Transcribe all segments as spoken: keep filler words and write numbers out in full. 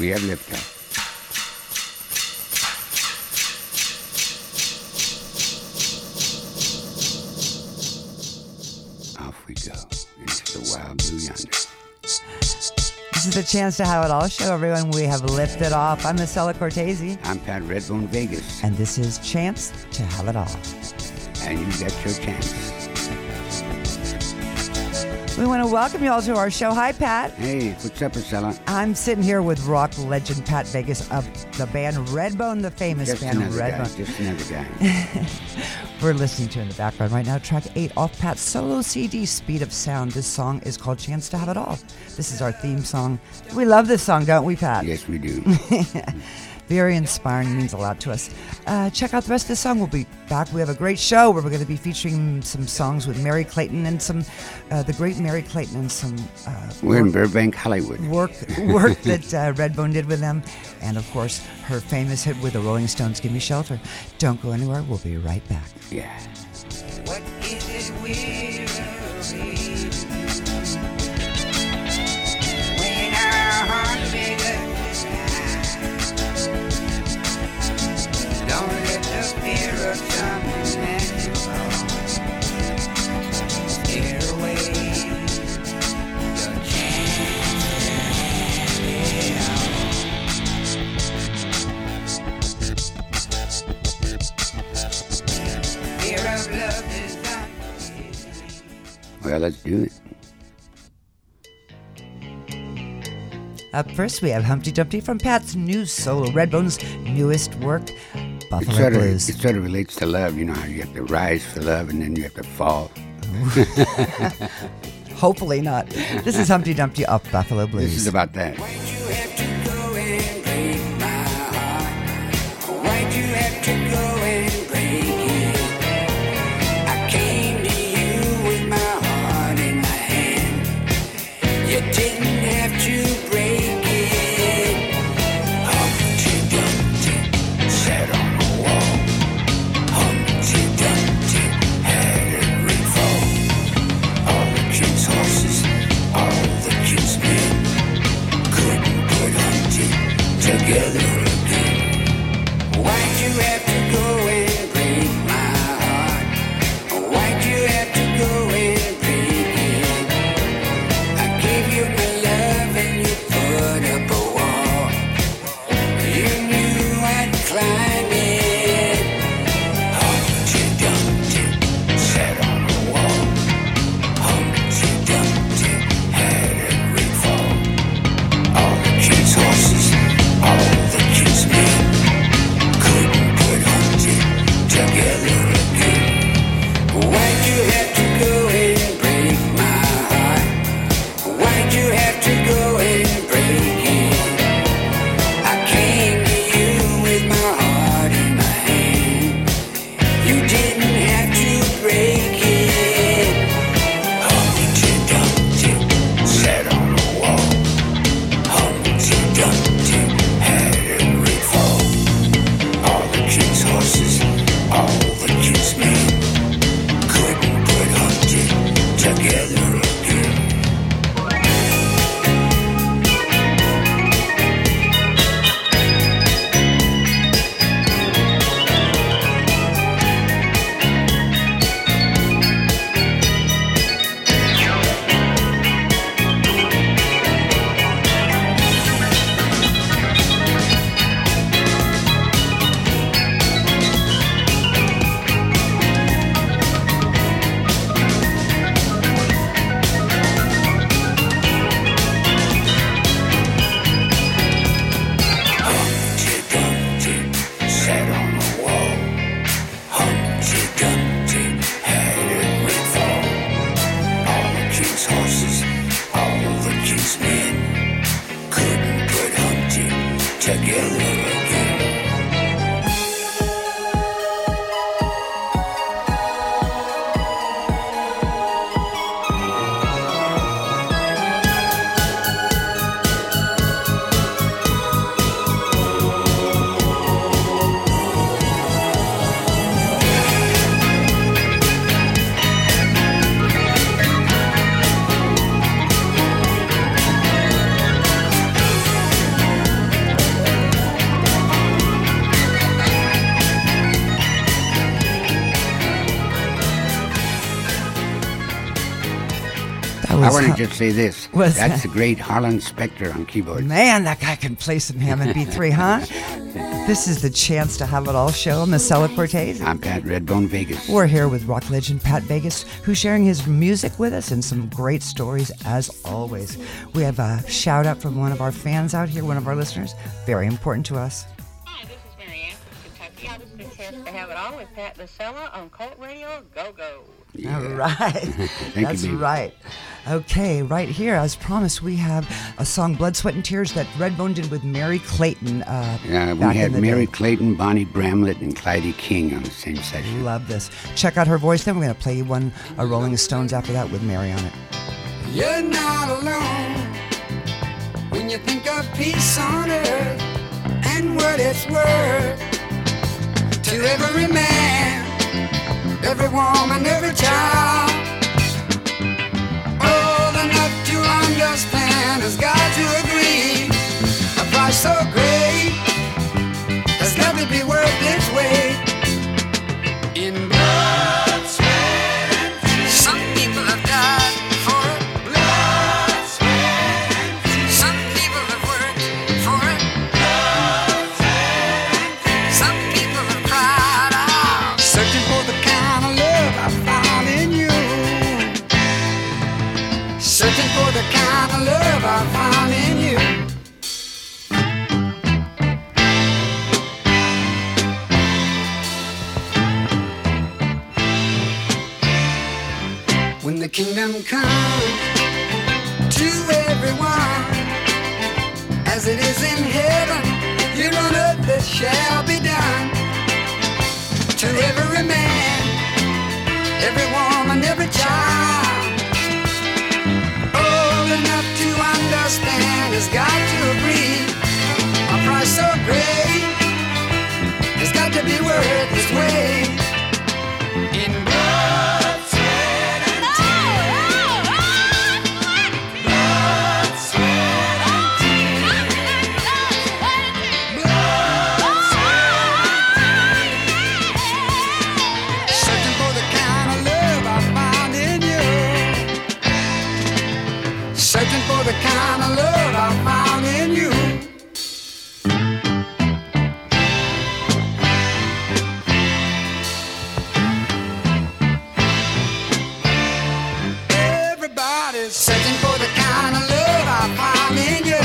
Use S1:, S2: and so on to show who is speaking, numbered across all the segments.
S1: We have liftoff. Off we go into the wild blue yonder.
S2: This is the Chance to Have It All show, everyone. We have lifted off. I'm Estella Cortese.
S1: I'm Pat Redbone Vegas.
S2: And this is Chance to Have It All.
S1: And you got your chance.
S2: We want to welcome you all to our show. Hi, Pat.
S1: Hey, what's up, Estella?
S2: I'm sitting here with rock legend Pat Vegas of the band Redbone, the famous
S1: Just
S2: band
S1: another
S2: Redbone.
S1: guy. Just another guy.
S2: We're listening to in the background right now, track eight off Pat's solo C D, Speed of Sound. This song is called Chance to Have It All. This is our theme song. We love this song, don't we, Pat?
S1: Yes, we do.
S2: Very inspiring, means a lot to us. Uh, check out the rest of the song. We'll be back. We have a great show where we're going to be featuring some songs with Mary Clayton and some, uh, the great Mary Clayton and some uh,
S1: We're in Burbank, Hollywood.
S2: work work that uh, Redbone did with them. And of course, her famous hit with the Rolling Stones, Give Me Shelter. Don't go anywhere. We'll be right back.
S1: Yeah.
S3: What is it we're afraid? When our hearts begin to slide, don't let the fear of something that you lost scare away your chance to have it all. Fear of love is
S1: Well, let's do it.
S2: Up first, we have Humpty Dumpty from Pat's new solo, Redbone's newest work,
S1: It
S2: Buffalo
S1: sort, of,
S2: Blues.
S1: it sort of relates to love. You know how you have to rise for love and then you have to fall.
S2: Hopefully not. This is Humpty Dumpty off Buffalo Blues.
S1: This is about that.
S3: Why'd you have to go and break my heart? Why'd you have to go and break it? I came to you with my heart in my hand. You didn't have to break it. Humpty Dumpty sat on a wall. Humpty Dumpty had every fall. All the king's horses, all the king's men couldn't
S1: I want to just say this.
S2: What's
S1: That's
S2: that?
S1: the great Harlan Specter on keyboard.
S2: Man, that guy can play some Hammond B three, huh? This is the Chance to Have It All show. I'm Marcella Cortez.
S1: I'm Pat Redbone Vegas.
S2: We're here with rock legend Pat Vegas, who's sharing his music with us and some great stories as always. We have a shout out from one of our fans out here, one of our listeners. Very important to us.
S4: Hi, this is Mary Ann from Kentucky. I just been chance to have it all with Pat Marcella on Cult Radio Go Go.
S1: Yeah.
S2: All right.
S1: you,
S2: That's
S1: baby.
S2: right. Okay, right here, as promised, we have a song, Blood, Sweat, and Tears, that Redbone did with Mary Clayton. Uh,
S1: Uh, we
S2: back
S1: had
S2: in the
S1: Mary
S2: day.
S1: Clayton, Bonnie Bramlett, and Clyde King on the same session.
S2: Love this. Check out her voice. Then we're going to play you one, a Rolling Stones after that with Mary on it.
S3: You're not alone when you think of peace on earth and what it's worth to every man, every woman, every child. Old enough to understand has got to agree. A price so great has got to be worth its weight in blood, sweat, and tears. Some people have died for it. Blood, sweat, and tears. Some people have worked for it. Blood, sweat, and tears. Some people have cried out, searching for the kind of love I found in you. Searching for the kind of love I found in you. When the kingdom comes to everyone, as it is in heaven, here on earth it shall be done. To every man, every woman, every child, old enough to understand has got to agree. A price so great has got to be worth its weight in blood, sweat, and tears. Blood, sweat, and tears. Blood, sweat, and tears. Searching for the kind of love I found in you. Searching for the kind of love I found in you. Everybody's searching for the kind of love I found in you.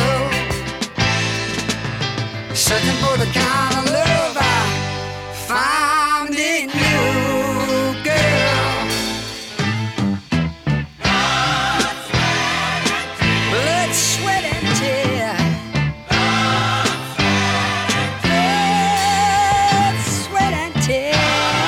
S3: Searching for the kind of love I found in you, girl. Blood, sweat, and tears. Blood, sweat, and tears.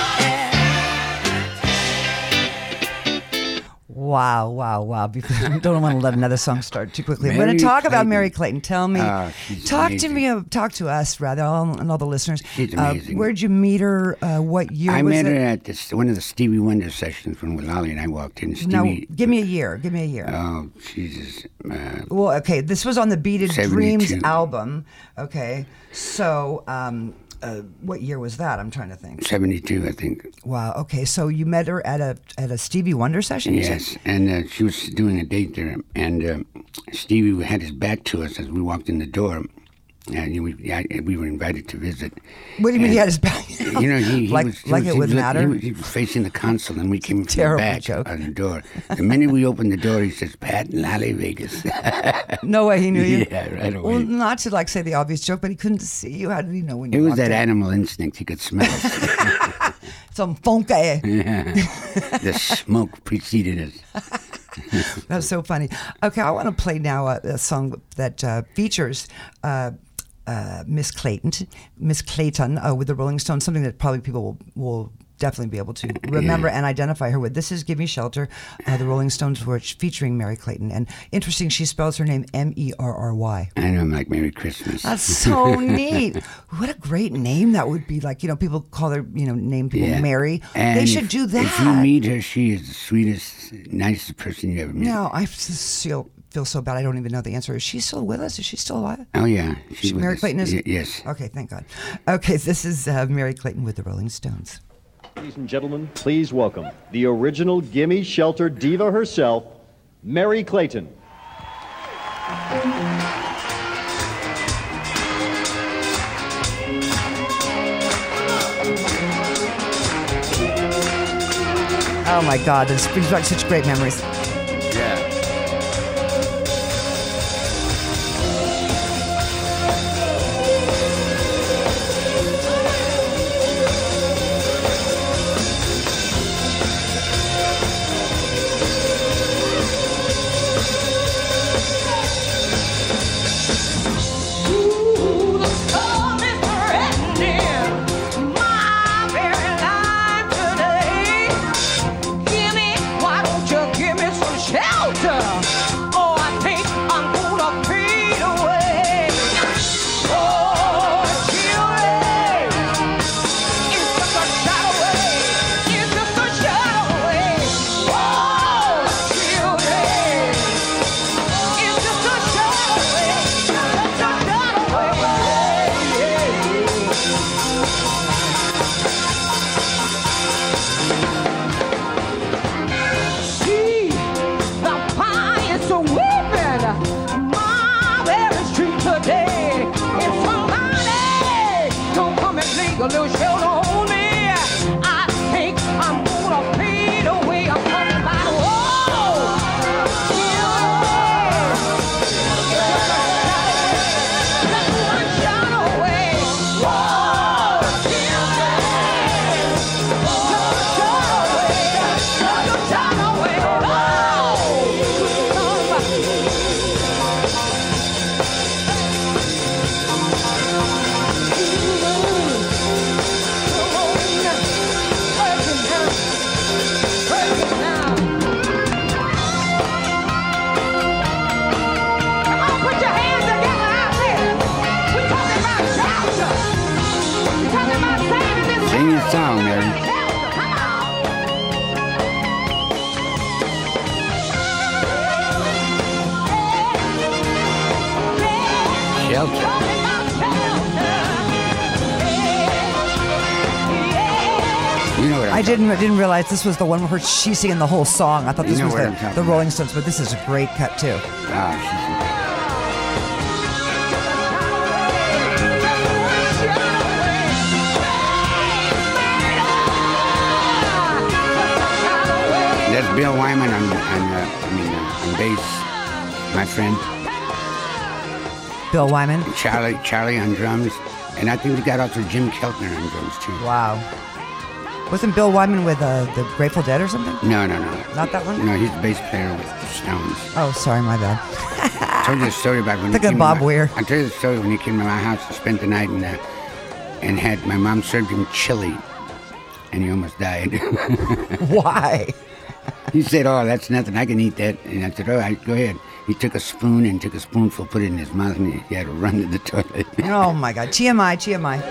S2: Wow, wow, wow. Before, I don't want to let another song start too quickly. I'm
S1: Mary
S2: going to talk about
S1: Clayton.
S2: Mary Clayton. Tell me,
S1: Ah, she's
S2: talk
S1: amazing.
S2: to me, uh, talk to us, rather, all, and all the listeners.
S1: She's
S2: Uh,
S1: amazing.
S2: where'd you meet her? Uh, what year
S1: I
S2: was
S1: met
S2: it?
S1: her at this, one of the Stevie Wonder sessions when Lolly and I walked in. Stevie,
S2: No, give me a year. Give me a year.
S1: Oh, Jesus. Uh,
S2: Well, okay, this was on the Beaded Dreams
S1: seventy-two.
S2: album. Okay, so um, uh, what year was that? I'm trying to think.
S1: seventy-two, I think.
S2: Wow. Okay, so you met her at a at a Stevie Wonder session. you said?
S1: Yes, and uh, she was doing a date there, and uh, Stevie had his back to us as we walked in the door, and we, yeah, we were invited to visit.
S2: What do you mean he
S1: And,
S2: had his back?
S1: You know, he, he
S2: like
S1: was he
S2: like
S1: was,
S2: it
S1: he
S2: would
S1: was,
S2: matter.
S1: He was, he was facing the console, and we came from
S2: Terrible
S1: the back
S2: joke.
S1: on the door. The minute we opened the door, he says, "Pat and Lolly Vegas."
S2: No way he knew you.
S1: Yeah, right away.
S2: Well, not to like say the obvious joke, but he couldn't see you. How did he know when you
S1: It was
S2: walked
S1: that
S2: in?
S1: animal instinct; he could smell it.
S2: Some funky.
S1: Yeah. The smoke preceded us.
S2: That's so funny. Okay, I want to play now a, a song that uh, features uh, uh, Miss Clayton, Miss Clayton uh, with the Rolling Stones. Something that probably people will, will definitely be able to remember and identify her with. This is "Give Me Shelter." Uh, the Rolling Stones were featuring Mary Clayton, and interesting, she spells her name M E R R Y.
S1: I know, I'm like Merry Christmas.
S2: That's so neat. What a great name that would be. Like, you know, people call their, you know, name people
S1: Yeah.
S2: Mary.
S1: And
S2: they should
S1: if-
S2: do that.
S1: If you meet her, she is the sweetest, nicest person you ever met.
S2: No, I just feel, feel so bad. I don't even know the answer. Is she still with us? Is she still alive?
S1: Oh yeah,
S2: She-
S1: was
S2: Mary
S1: a-
S2: Clayton is?
S1: y- yes.
S2: Okay, thank God. Okay, this is uh, Mary Clayton with the Rolling Stones.
S5: Ladies and gentlemen, please welcome the original Gimme Shelter diva herself, Mary Clayton.
S2: Oh my God, this brings back such great memories.
S1: Yeah.
S6: A little shelter on me. I think I'm gonna fade away. I'm coming by. Whoa! Let one shine away. Whoa! Shine away.
S1: Sing your song, Mary. Shelter. You know what I'm
S2: I didn't didn't realize this was the one where she's singing the whole song. I thought this
S1: You know
S2: was
S1: what I'm
S2: the,
S1: talking
S2: the
S1: about.
S2: Rolling Stones, but this is a great cut too.
S1: Ah, That's Bill Wyman on, on uh, I mean, uh, on bass, my friend.
S2: Bill Wyman.
S1: Charlie, Charlie on drums, and I think we got also Jim Keltner on drums too.
S2: Wow. Wasn't Bill Wyman with uh, the Grateful Dead or something?
S1: No, no, no.
S2: Not that one?
S1: No, he's the bass player with the Stones.
S2: Oh, sorry, my bad.
S1: I told you the story about when
S2: Look
S1: he
S2: at
S1: came
S2: Bob
S1: to my,
S2: Weir.
S1: I told you the story when he came to my house to spend the night and uh, and had my mom served him chili, and he almost died.
S2: Why?
S1: He said, "Oh, that's nothing. I can eat that." And I said, "Oh, right, go ahead." He took a spoon and took a spoonful, put it in his mouth, and he, he had to run to the toilet.
S2: Oh my God. T M I, T M I.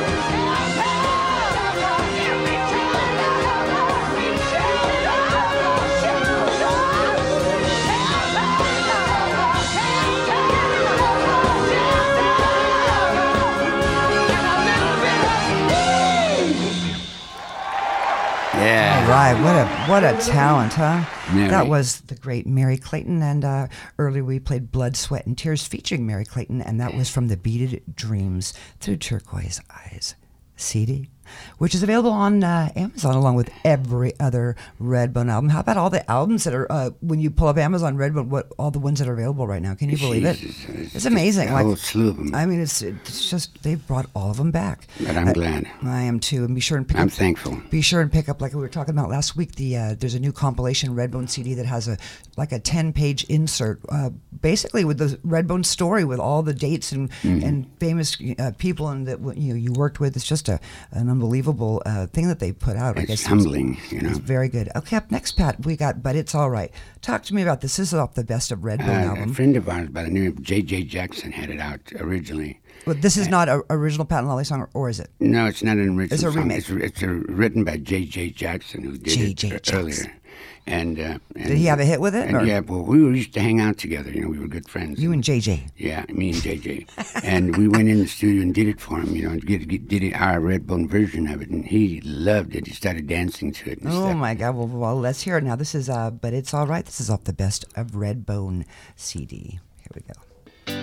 S1: Yeah.
S2: All right, what a what a talent, huh?
S1: Mary.
S2: That was the great Mary Clayton, and uh, earlier we played Blood, Sweat, and Tears featuring Mary Clayton, and that was from the Beaded Dreams Through Turquoise Eyes C D, which is available on uh, Amazon along with every other Redbone album. How about all the albums that are, uh, when you pull up Amazon Redbone, what all the ones that are available right now? Can you believe it?
S1: Jesus,
S2: It's amazing.
S1: A
S2: Like,
S1: whole slew of them.
S2: I mean, it's it's just, they've brought all of them back.
S1: But I'm
S2: Uh,
S1: glad.
S2: I am too. And be sure and pick
S1: I'm
S2: up,
S1: thankful.
S2: be sure and pick up, like we were talking about last week, the uh, there's a new compilation Redbone C D that has a like a ten page insert, uh, basically with the Redbone story with all the dates and
S1: Mm-hmm.
S2: and famous uh, people and that you know you worked with. It's just a an unbelievable uh, thing that they put out. I
S1: It's
S2: guess
S1: humbling, you know.
S2: It's very good. Okay, up next, Pat, we got But It's All Right. Talk to me about this. This is off the Best of Redbone
S1: Uh,
S2: album.
S1: a friend of ours by the name of J J Jackson had it out originally.
S2: Well, this is not an original Pat and Lolly song, or, or is it?
S1: No, it's not an original
S2: It's a
S1: song.
S2: remake.
S1: It's, it's a, written by J J Jackson, who did
S2: J J
S1: it earlier.
S2: Jackson.
S1: And, uh, and
S2: Did he have a hit with it?
S1: And
S2: or?
S1: yeah, well, we were used to hang out together. You know, we were good friends.
S2: You and J J.
S1: Yeah, me and J J. And we went in the studio and did it for him, you know, get, get, did it, our Redbone version of it. And he loved it. He started dancing to it and
S2: Oh,
S1: stuff.
S2: my God. Well, well, let's hear it now. This is, uh, but it's all right. This is off the Best of Redbone C D. Here we go.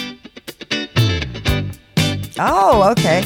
S2: Oh, okay.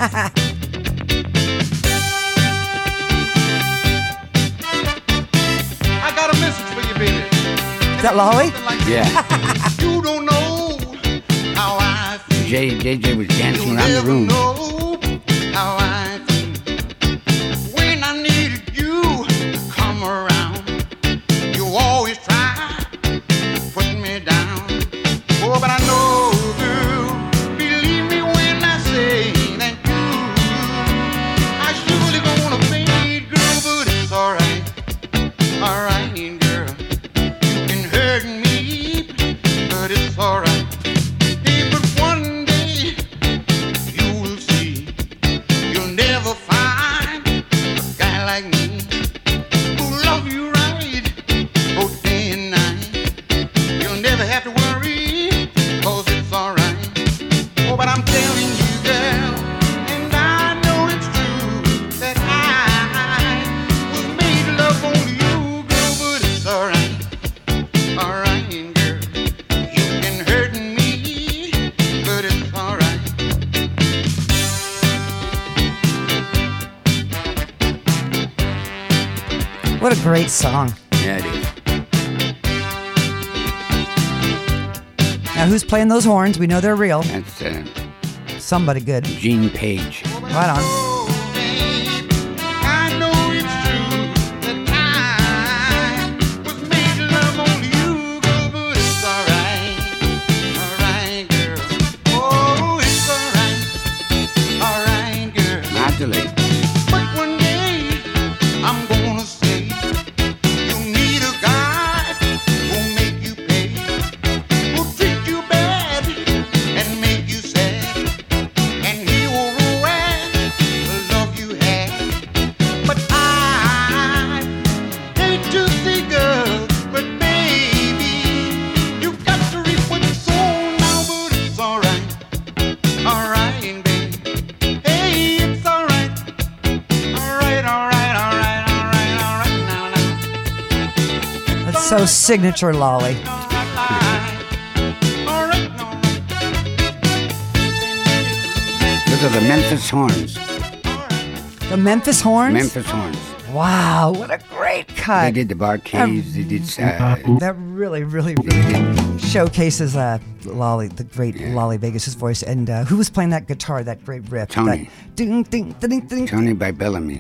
S5: I got a message for you, baby.
S2: Is that Lolly?
S1: Yeah.
S5: You don't know how I feel.
S1: J, J J was dancing
S5: You'll
S1: around the
S5: never
S1: room.
S5: know how I feel. When I needed you to come around, you always try to put me down. Oh, but I know, girl, believe me when I say that you, I surely gonna fade, girl, but it's alright, alright, girl. You can hurt me, but it's alright. Hey, but one day you will see, you'll never find a guy like me who love you right, both day and night. You'll never have to worry, cause it's alright. Oh, but I'm telling you, girl, and I know it's true, that I was made to love only you, girl, but it's alright, alright, girl. You can hurt me, but it's alright.
S2: What a great song.
S1: Yeah, it is.
S2: Now, who's playing those horns? We know they're real.
S1: That's uh,
S2: Somebody good.
S1: Gene Page.
S2: Right on.
S5: Oh, babe, I know it's true that I was made to love only you, girl, but it's alright, alright, girl. Oh, it's alright, alright, girl.
S1: Modulate.
S5: But one day I'm gonna say you need a guy who'll make you pay, who'll treat you bad and make you sad, and he will ruin the love you had. But I hate to see girls, but baby, you got to reap what you sow now, but it's alright, alright, baby. Hey, it's alright. Alright, alright, alright, alright, alright, now, now.
S2: That's so signature, Lolly.
S5: Alright, now.
S1: Those are the Memphis Horns.
S2: The Memphis Horns?
S1: Memphis Horns.
S2: Wow, what a great cut.
S1: They did the Barcades. They did. Uh,
S2: That really, really, really showcases uh, Lolly, the great Lolly Vegas' voice. And uh, who was playing that guitar, that great riff?
S1: Tony.
S2: That ding, ding, ding, ding.
S1: Tony by Bellamy.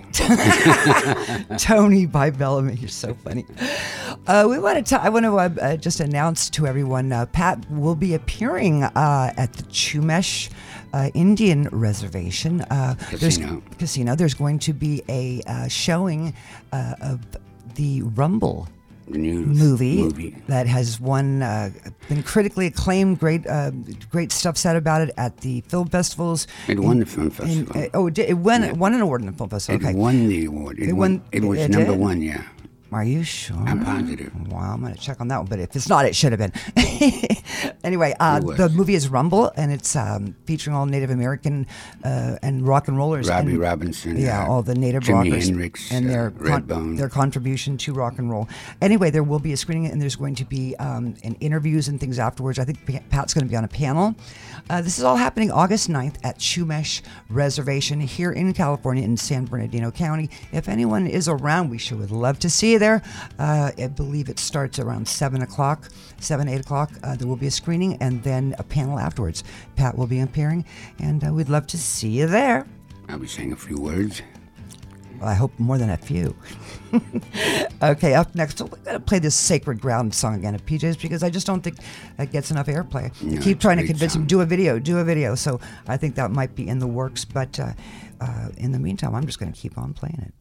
S2: Tony by Bellamy. You're so funny. Uh, we want to. I want to uh, uh, just announce to everyone. Uh, Pat will be appearing uh, at the Chumash uh, Indian Reservation uh, there's-
S1: Casino.
S2: Casino. There's going to be a uh, showing uh, of the Rumble
S1: The new
S2: movie,
S1: movie.
S2: that has won, uh, been critically acclaimed. Great, uh, great stuff said about it at the film festivals.
S1: It won the film
S2: In-
S1: festival.
S2: uh, oh, it, did, it won.
S1: Yeah.
S2: It won an award in the film festival.
S1: It
S2: Okay,
S1: won the award. It,
S2: It
S1: won.
S2: won-
S1: It was
S2: it
S1: number
S2: did?
S1: one. Yeah.
S2: Are you sure?
S1: I'm positive.
S2: Wow, I'm gonna check on that one. But if it's not, it should have been. Anyway, uh,
S1: It was.
S2: the movie is Rumble, and it's um, featuring all Native American uh, and rock and rollers.
S1: Robbie
S2: and,
S1: Robinson.
S2: Yeah,
S1: uh,
S2: all the native
S1: Jimi
S2: rockers
S1: Hendrix,
S2: and their
S1: uh, Redbone.
S2: their contribution to rock and roll. Anyway, there will be a screening, and there's going to be um, an interviews and things afterwards. I think Pa- Pat's going to be on a panel. Uh, this is all happening August ninth at Chumash Reservation here in California in San Bernardino County. If anyone is around, we sure would love to see you there. Uh, I believe it starts around seven o'clock, seven, eight o'clock. Uh, there will be a screening and then a panel afterwards. Pat will be appearing, and uh, we'd love to see you there.
S1: I'll be saying a few words.
S2: Well, I hope more than a few. Okay, up next, we're going to play this Sacred Ground song again at P J's because I just don't think it gets enough airplay.
S1: No,
S2: Keep
S1: it's
S2: trying
S1: a
S2: to
S1: great
S2: convince
S1: song.
S2: him, do a video, do a video. So I think that might be in the works. But uh, uh, in the meantime, I'm just going to keep on playing it.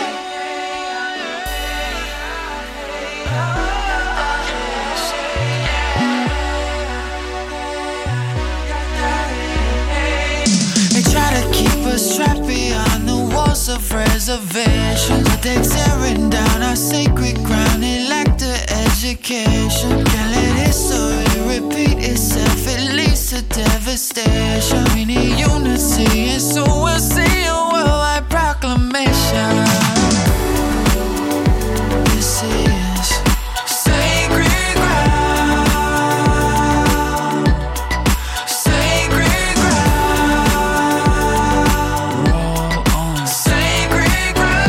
S7: They try to keep us trapped behind the walls of reservations, but they're tearing down our sacred ground vacation. Can't let history repeat itself. It leads to devastation. We need unity, and so we'll see a worldwide proclamation. This is sacred ground. Sacred ground. Roll on. Sacred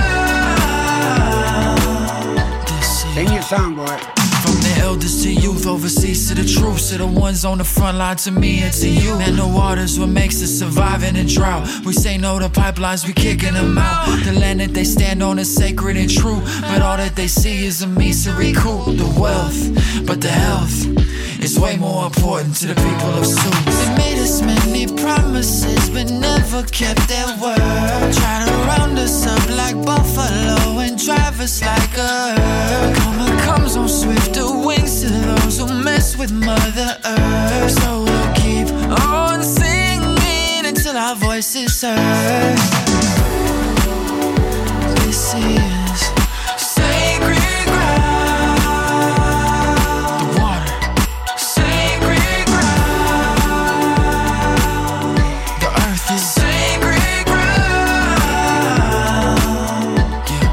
S7: ground. This is
S1: Sing your song, boy.
S7: from the elders to youth, overseas to the troops, to the ones on the front line, to me and to you. And the water's what makes us survive in a drought. We say no to pipelines, we kicking them out. The land that they stand on is sacred and true, but all that they see is a misery coup. The wealth, but the health is way more important to the people of Sioux. They made us many promises, but never kept their word. Try to round us up like buffalo and drive us like a herd. Karma comes on swifter wings to those who mess with Mother Earth. So we'll keep on singing until our voices heard. This is sacred ground. The water. Sacred ground. The earth is sacred ground. Yeah.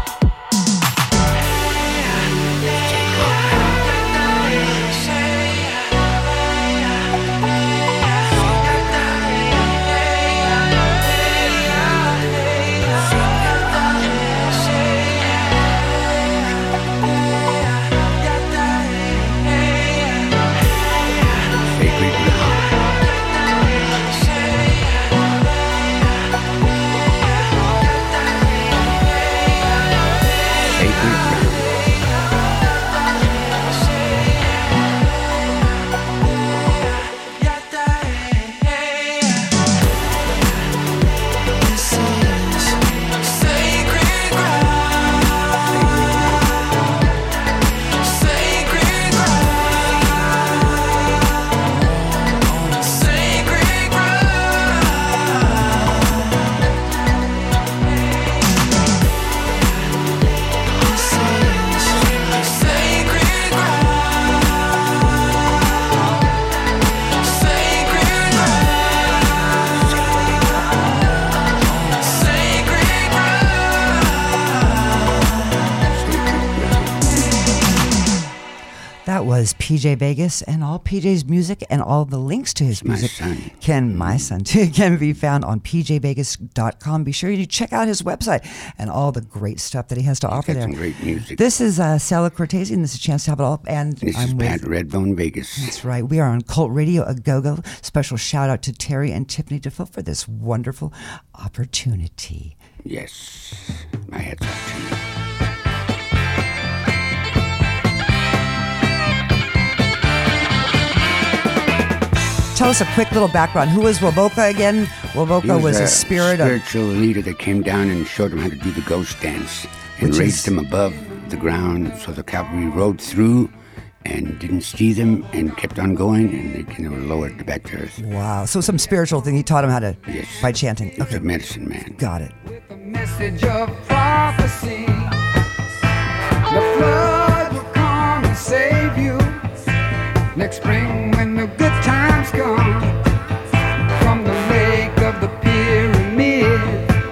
S1: Sacred ground. Sacred ground.
S7: This is sacred ground. Sacred ground. Sacred ground. This is sacred ground. Sacred ground. Sacred ground.
S2: That was P J Vegas, and all P J's music and all the links to his
S1: My
S2: music
S1: son.
S2: can my son too can be found on p j vegas dot com. Be sure you check out his website and all the great stuff that he has to offer
S1: got
S2: there.
S1: some great music.
S2: This is uh, Sally Cortese, and this is a chance to have it all. And
S1: This
S2: I'm
S1: is
S2: with.
S1: Pat Redbone Vegas.
S2: That's right. We are on Cult Radio a Go-Go. Special shout out to Terry and Tiffany Defoe for this wonderful opportunity.
S1: Yes. My head's off to you.
S2: Tell us a quick little background. Who was Wovoka again? Wovoka
S1: He
S2: was, a spirit of.
S1: spiritual leader that came down and showed him how to do the ghost dance and
S2: Which
S1: raised
S2: is-
S1: them above the ground so the cavalry rode through and didn't see them and kept on going, and they, and they were lowered back to earth.
S2: Wow. So some spiritual thing. He taught him how to
S1: Yes.
S2: by chanting.
S1: He's a
S2: Okay.
S1: medicine man.
S2: Got it.
S3: A message of prophecy. The flood will come and save you next spring when the good times come. From the lake of the pyramid,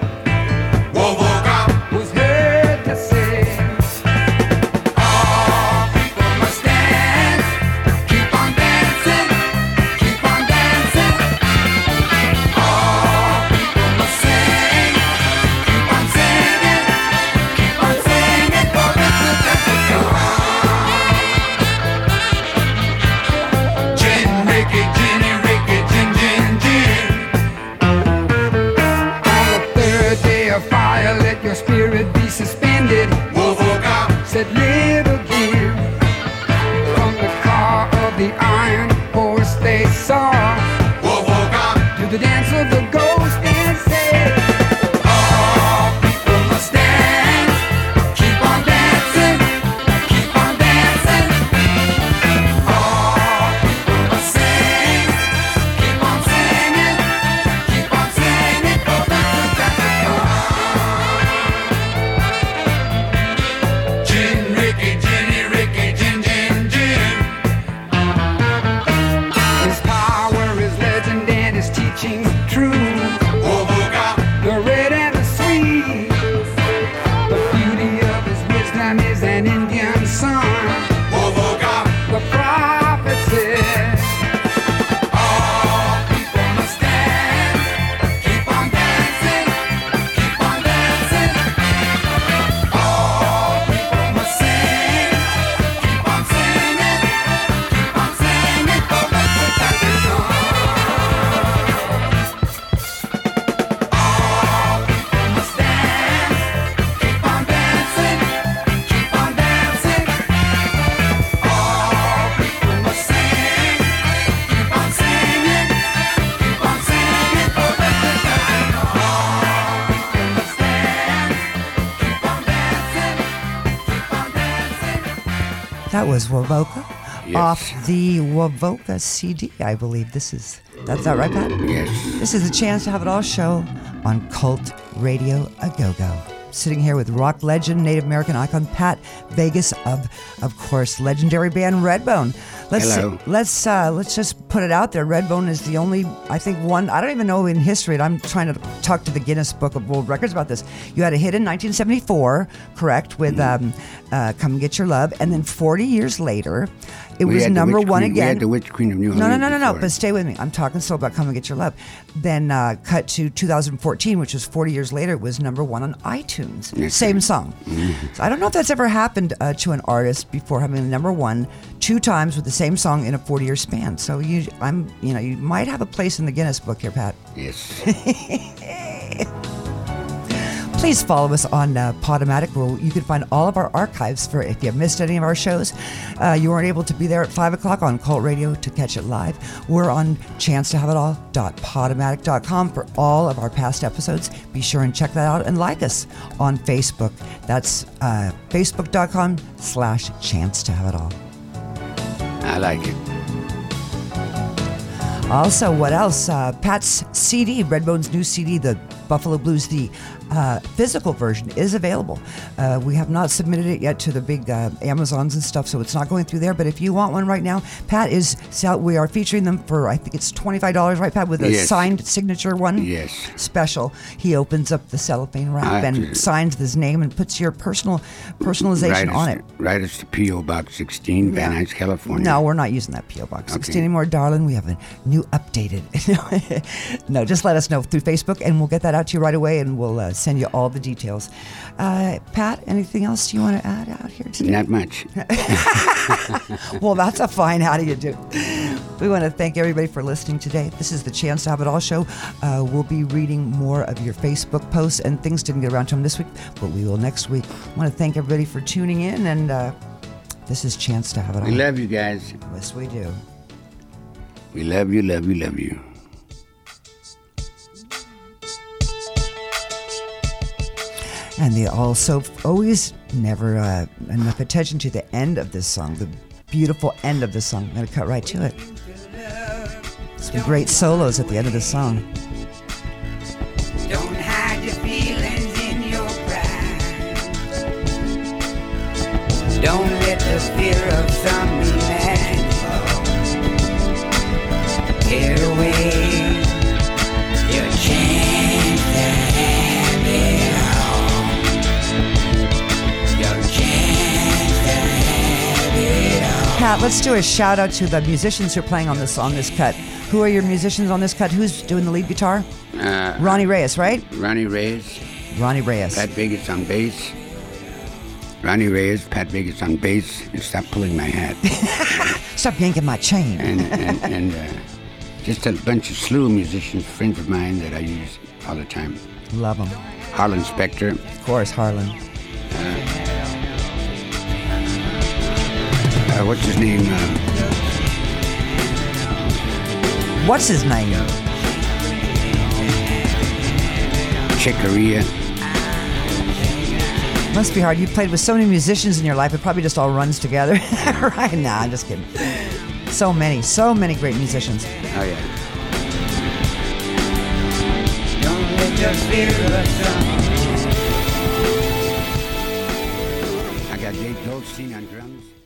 S3: was heard to say, all people must dance, keep on dancing, keep on dancing. All people must sing, keep on singing, keep on singing for the good times to come. Gin, Ricky, Ginny, Ricky, Gin, Gin, Gin. On the third day of fire, let your spirit be suspended. Said live again. From the car of the iron horse they saw, to the dance of the ghost and say, all people must dance, keep on dancing, keep on dancing. All people must sing, keep on singing, keep on singing for the good times to come. Gin, Ricky,
S2: That was Wovoka
S1: Yes.
S2: off the Wovoka C D, I believe. This is, that's that right, Pat?
S1: Yes.
S2: This is a Chance to Have It All show on Cult Radio A Go-Go. Sitting here with rock legend, Native American icon Pat Vegas of, of course, legendary band Redbone. Let's
S1: Hello.
S2: let's uh, let's just put it out there. Redbone is the only, I think, one. I don't even know in history. And I'm trying to talk to the Guinness Book of World Records about this. You had a hit in nineteen seventy-four, correct, with um, uh, "Come and Get Your Love," and then forty years later, it
S1: We
S2: was
S1: had the
S2: number
S1: Witch
S2: one
S1: Queen-
S2: again.
S1: We had the Witch Queen of New
S2: No, no,
S1: Orleans
S2: no, no, no.
S1: before.
S2: But stay with me. I'm talking still about "Come and Get Your Love." Then uh, cut to two thousand fourteen, which was forty years later. It was number one on iTunes.
S1: Yes,
S2: Same song.
S1: Mm-hmm.
S2: So I don't know if that's ever happened uh, to an artist before, having a number one two times with the same song in a forty-year span. So you, I'm, you know, you might have a place in the Guinness Book here, Pat.
S1: Yes.
S2: Please follow us on uh, Podomatic, where you can find all of our archives for if you have missed any of our shows. Uh, you weren't able to be there at five o'clock on Cult Radio to catch it live. We're on chance to have it all dot podomatic dot com for all of our past episodes. Be sure and check that out and like us on Facebook. That's uh, facebook.com slash chance to have it all.
S1: I like it.
S2: Also, what else? Uh, Pat's C D, Redbone's new C D, the Buffalo Blues, the uh, physical version is available. Uh, we have not submitted it yet to the big uh, Amazons and stuff, so it's not going through there. But if you want one right now, Pat is, we are featuring them for, I think it's twenty-five dollars, right, Pat, with a
S1: Yes.
S2: signed signature one?
S1: Yes.
S2: Special. He opens up the cellophane wrap
S1: I-
S2: and signs his name and puts your personal personalization
S1: Right
S2: on
S1: as-
S2: it.
S1: Right as the P O Box sixteen, Van
S2: Yeah.
S1: Nuys, California.
S2: No, we're not using that P O Box
S1: Okay.
S2: sixteen anymore, darling. We have a new updated. No, just let us know through Facebook, and we'll get that out to you right away, and we'll uh, send you all the details. Uh, Pat, anything else you want to add out here today?
S1: Not much.
S2: Well, that's a fine. How do you do? We want to thank everybody for listening today. This is the Chance to Have It All show. Uh, we'll be reading more of your Facebook posts, and things didn't get around to them this week, but we will next week. I want to thank everybody for tuning in, and uh, this is Chance to Have It All.
S1: We love you guys.
S2: Yes, we do.
S1: We love you, love you, love you.
S2: And they also always never uh, enough attention to the end of this song, the beautiful end of the song. I'm going to cut right to it. Some great solos at the end of the song.
S3: Don't hide your feelings in your pride. Don't let the fear of some imaginable get away. Your chance to have it all. Your chance to have it all.
S2: Pat, let's do a shout out to the musicians who are playing on this on this cut. Who are your musicians on this cut? Who's doing the lead guitar?
S1: Uh,
S2: Ronnie Reyes, right?
S1: Ronnie Reyes,
S2: Ronnie Reyes.
S1: Pat Vegas on bass. Ronnie Reyes, Pat Vegas on bass. And stop pulling my hat.
S2: Stop yanking my chain.
S1: and and, and uh, just a bunch of slew of musicians, friends of mine that I use all the time.
S2: Love them.
S1: Harlan Specter.
S2: Of course, Harlan.
S1: Uh, what's his name? Uh,
S2: What's his name?
S1: Chick Corea.
S2: Must be hard. You played with so many musicians in your life, it probably just all runs together. Right now, I'm just kidding. So many, so many great musicians.
S1: Oh yeah.
S3: Don't let your fear of some.
S1: I got Dave Goldstein on drums.